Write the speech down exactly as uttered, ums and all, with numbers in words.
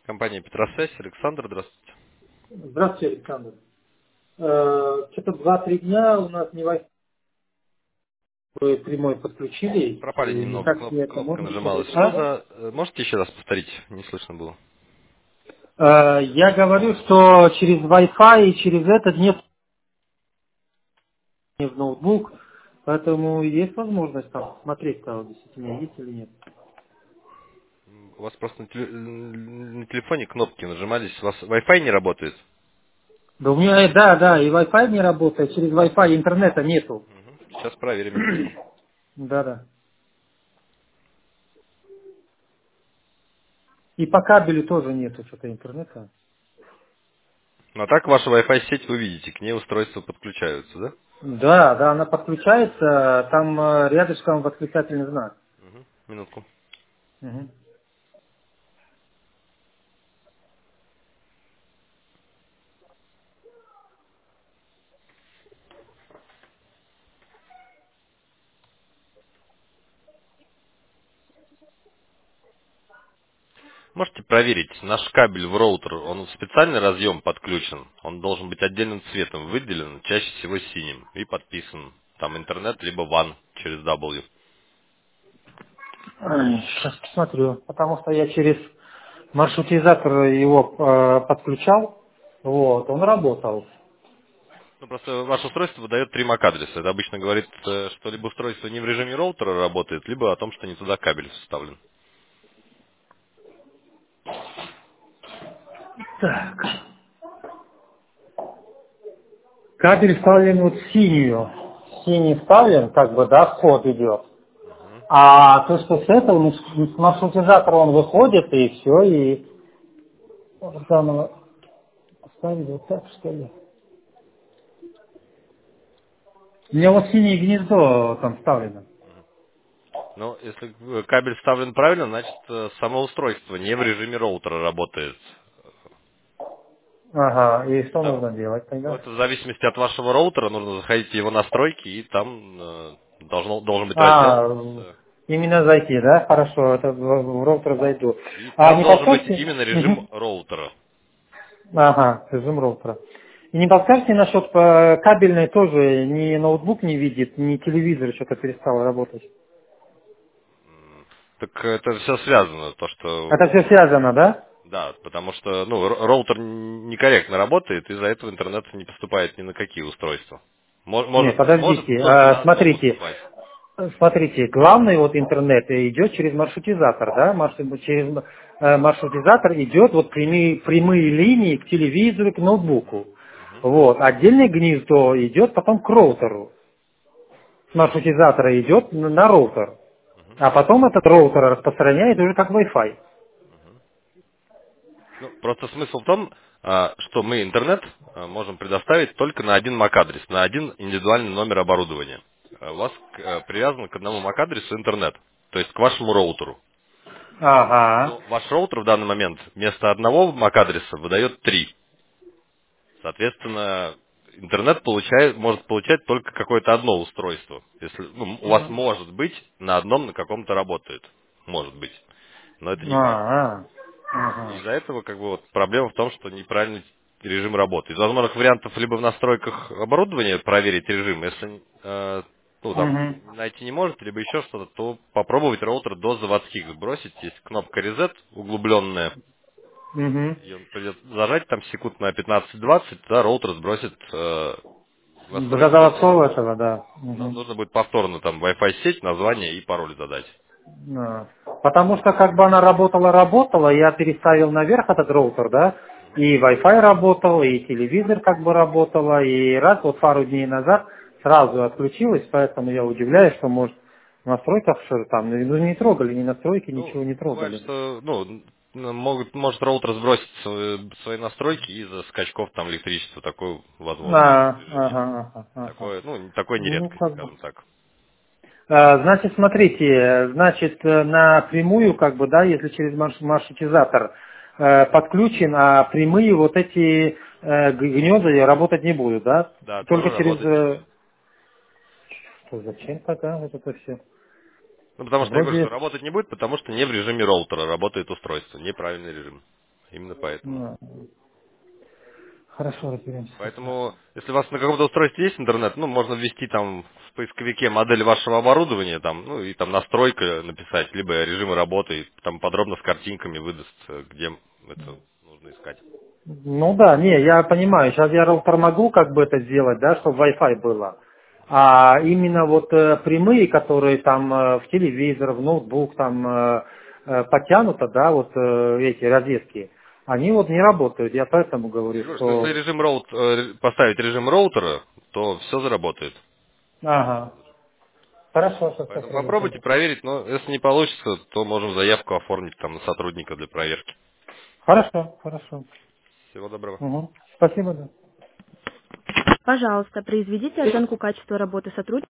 Компания Петросвязь. Александр, здравствуйте. Здравствуйте, Александр. Э, Что-то два-три дня у нас не Wi-Fi прямой подключили, Пропали и немного, никак кноп- себе это кнопка можно нажималась. сказать. Что А? за... э, Можете еще раз повторить? Не слышно было. Э, Я говорю, что через Wi-Fi и через этот нет в ноутбук, поэтому есть возможность там смотреть, там действительно есть или нет. У вас просто на, теле- на телефоне кнопки нажимались, у вас Wi-Fi не работает? Да у меня, э, да, да, и Wi-Fi не работает, через Wi-Fi интернета нету. Мгм. Сейчас проверим, минутку. Да, да. И по кабелю тоже нету что-то интернета. Ну а так ваша Wi-Fi сеть вы видите, к ней устройства подключаются, да? Да, да, она подключается, там э, рядышком восклицательный знак. Мгм. Минутку. Мгм. Можете проверить, наш кабель в роутер, он в специальный разъем подключен, он должен быть отдельным цветом выделен, чаще всего синим, и подписан. Там интернет, либо ван через W. Ай, Сейчас посмотрю, потому что я через маршрутизатор его э, подключал, вот, он работал. Ну, просто ваше устройство выдает три эм эй ди-адреса. Это обычно говорит, э, что либо устройство не в режиме роутера работает, либо о том, что не туда кабель вставлен. Так, кабель вставлен вот в синюю, синий вставлен, как бы, да, вход идет. Мгм. А то, что с этого, ну, с с маршрутизатора он выходит, и все, и вот заново ставить вот так, что ли. У меня вот синее гнездо там вставлено. Но если э, кабель вставлен правильно, значит, э, само устройство не в режиме роутера работает. Ага, и что Да. нужно делать Ну, тогда? это в зависимости от вашего роутера, нужно заходить в его настройки, и там э, должно, должен быть раздел, А, с, э, именно зайти, да? Хорошо, это в, в роутер зайду. и А там не должен быть подскажете? именно режим Мгм. роутера. Ага, режим роутера. И не подскажете насчет э, кабельной тоже, ни ноутбук не видит, ни телевизор что-то перестал работать. М, Так это все связано, то что Это все связано, да? да, потому что ну, ро- роутер некорректно работает, из-за этого интернет не поступает ни на какие устройства. Мо- Нет, Может, может подождите, только а, на одно смотрите, поступать. смотрите, главный вот интернет идет через маршрутизатор, да? Маршру- через э, маршрутизатор идет вот прямые, прямые линии к телевизору, к ноутбуку. Мгм. Вот, отдельное гнездо идет потом к роутеру. С маршрутизатора идет на на роутер. А потом этот роутер распространяет уже как Wi-Fi. Ну, просто смысл в том, а, что мы интернет а, можем предоставить только на один эм эй ди-адрес, на один индивидуальный номер оборудования. А У вас к- э, привязан к одному эм эй ди-адресу интернет, то есть к вашему роутеру. Ага. Но ваш роутер в данный момент вместо одного эм эй ди-адреса выдает три. Соответственно, интернет получает, может получать только какое-то одно устройство. Если ну, у вас Мгм. может быть на одном на каком-то работает. Может быть. Но это не факт. А, ага. Из-за этого как бы вот проблема в том, что неправильный режим работы. Из возможных вариантов либо в настройках оборудования проверить режим, если э, ну, там Мгм. найти не может, либо еще что-то, то попробовать роутер до заводских сбросить. Есть кнопка Reset углубленная. Мгм. Ее придется зажать там секунд на пятнадцать-двадцать, тогда роутер сбросит э, До настройки до заводского заводских. этого, да. Но Мгм. нужно будет повторно там Wi-Fi сеть, название и пароль задать. Да. Потому что как бы она работала-работала, я переставил наверх этот роутер, да, и Wi-Fi работал, и телевизор как бы работала, и раз вот пару дней назад сразу отключилась, поэтому я удивляюсь, что может в настройках что там, ну не трогали, ни настройки, Ну, ничего не бывает, трогали. что, ну, н- могут, может роутер сбросить свои, свои настройки из-за скачков там электричества. Такое возможно в А, режиме. ага, ага, ага. Такое, ну, такое не Ну, редкость, как бы. скажем так. А, значит, смотрите, значит, э, напрямую, как бы, да, если через марш- маршрутизатор э, подключен, а прямые вот эти э, г- гнезда работать не будут, да? Да, Только тоже через... работать не э, будет. что, зачем тогда вот это все? Ну, потому что я говорю, что Вроде... работать не будет, потому что не в режиме роутера работает устройство, неправильный режим. Именно поэтому. Ну, хорошо, разберемся. Поэтому, если у вас на каком-то устройстве есть интернет, ну, можно ввести там в поисковике модель вашего оборудования, там, ну, и там настройка написать, либо режимы работы, и там подробно с картинками выдаст, э, где это нужно искать. Ну да, не, я понимаю, сейчас я роутер могу как бы это сделать, да, чтобы Wi-Fi было. А именно вот э, прямые, которые там э, в телевизор, в ноутбук там э, э, подтянуто, да, вот э, эти розетки, они вот не работают. Я поэтому говорю, Я говорю, что если что... режим роут, э, поставить режим роутера, то все заработает. Ага, хорошо, сейчас Поэтому попробую попробуйте тогда. проверить, но если не получится, то можем заявку оформить там на сотрудника для проверки. Хорошо, хорошо. Всего доброго. Угу. Спасибо, да. Пожалуйста, произведите оценку качества работы сотрудника.